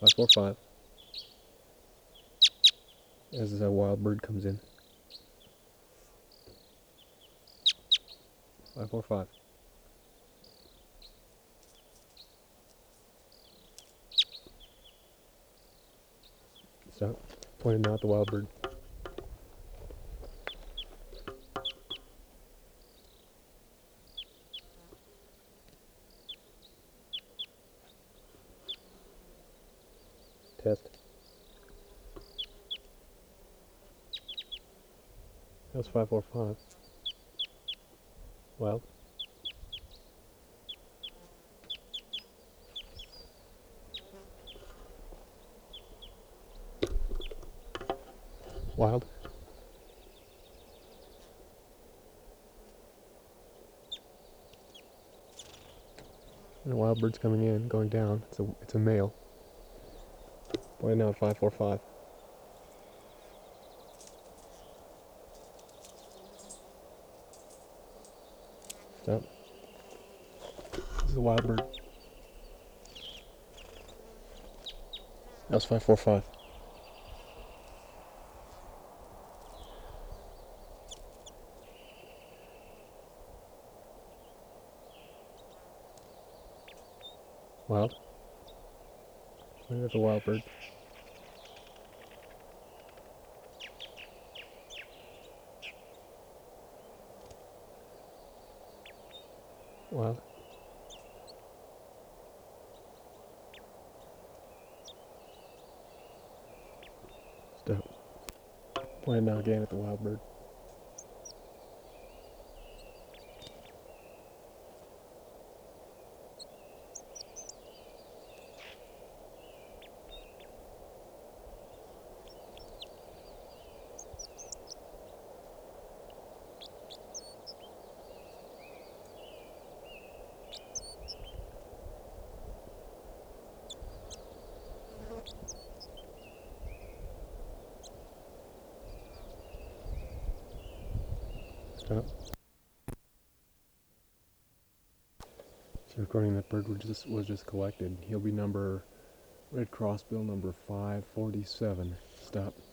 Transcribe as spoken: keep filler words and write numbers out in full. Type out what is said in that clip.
five four five. As a wild bird comes in. five four five. Stop. Pointed now at the wild bird. Test. That was five four five. Wild. Wild. And a wild bird's coming in, going down. It's a it's a male. Pointed now at five four five. Stop. This is a wild bird. That was five four five. Wild. Pointed at the wild bird. Wild. Stop. Pointed now again at the wild bird. Stop. So recording that bird was just was just collected. He'll be number Red Cross bill number five forty-seven. Stop.